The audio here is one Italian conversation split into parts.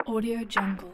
Audio Jungle.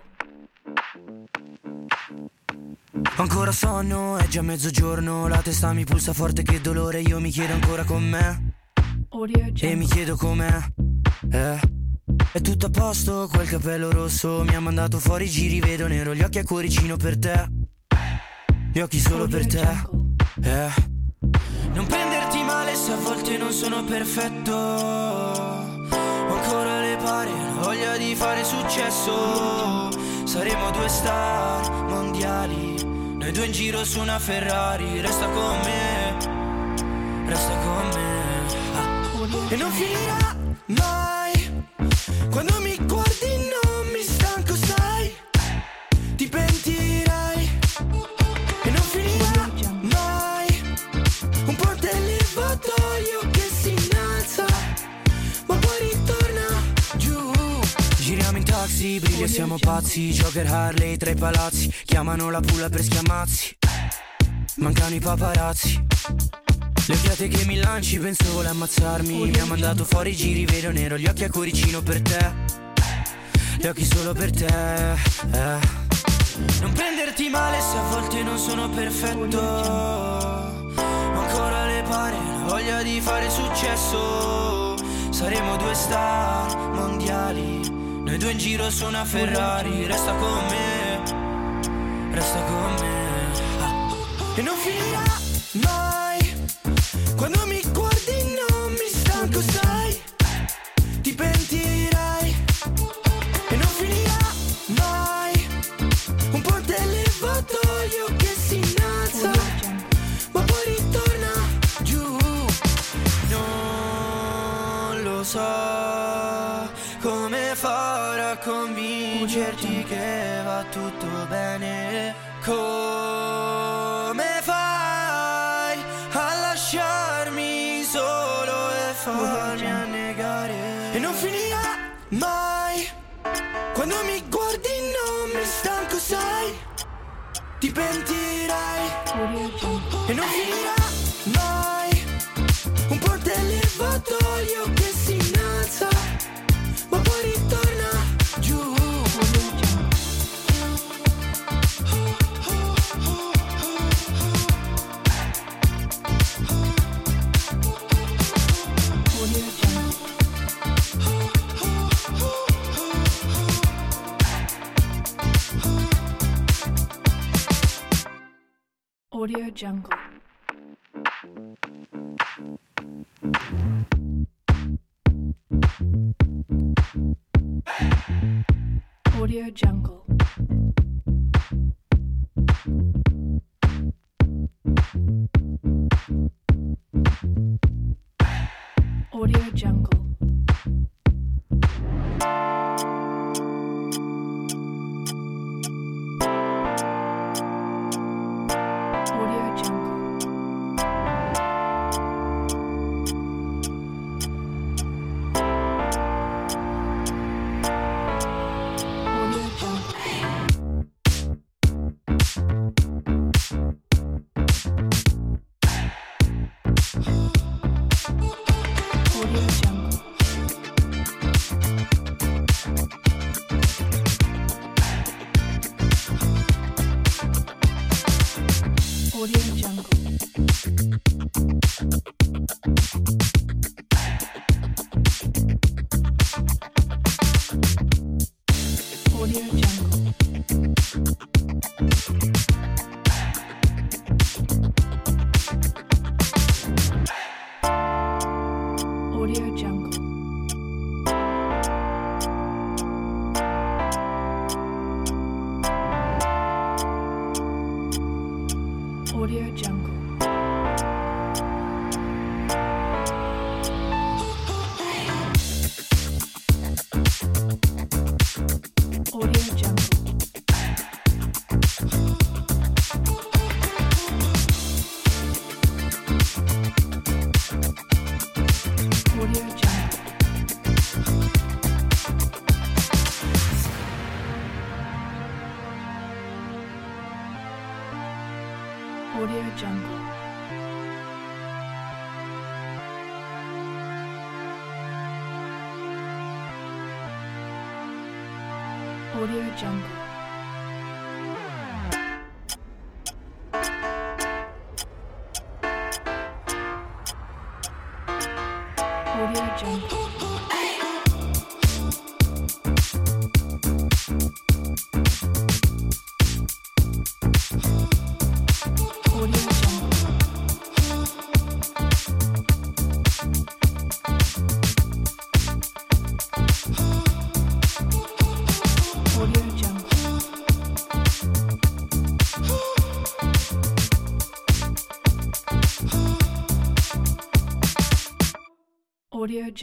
Ancora sonno, è già mezzogiorno, la testa mi pulsa forte che dolore, io mi chiedo ancora com'è. Audio Jungle. E mi chiedo com'è. È tutto a posto, quel capello rosso mi ha mandato fuori giri, vedo nero, gli occhi a cuoricino per te. Gli occhi solo per te. Non prenderti male se a volte non sono perfetto. Ho ancora le pare, la voglia di fare successo. Saremo due star mondiali, noi due in giro su una Ferrari. Resta con me, resta con me. E non finirà mai. Quando mi guardi non mi stanco, sai. Ti pentirai. E non finirà mai. Un ponte levatoio che si innalza, ma poi ritorna giù. Giriamo in taxi, briglia e siamo pazzi. Jogger Harley tra i palazzi, chiamano la pulla per schiamazzi. Mancano i paparazzi. Le occhiate che mi lanci, penso vuole ammazzarmi. Mi ha mandato fuori giri, vedo nero, gli occhi a cuoricino per te. Gli occhi solo per te. Non prenderti male se a volte non sono perfetto. Ho ancora le pare, la voglia di fare successo. Saremo due star mondiali, noi due in giro su una Ferrari. Resta con me, resta con me. E non finirà mai. Quando mi guardi non mi stanco, sai. Ti pentirai. E non finirà mai. Un ponte levatoio che si innalza, ma poi ritorna giù. Non lo so come farò a convincerti che va tutto bene. Come fai a lasciarmi solo e farmi annegare? E non finirà mai. Quando mi guardi non mi stanco, sai. Ti pentirai. E non finirà mai. Un ponte levatoio che si innalza, ma poi ritorna giù. Audio Jungle. Audio Jungle. Audio Jungle. Audio Jungle. Audio Jungle. Audio Jungle. Audio Jungle. Audio Jungle. Audio Jungle.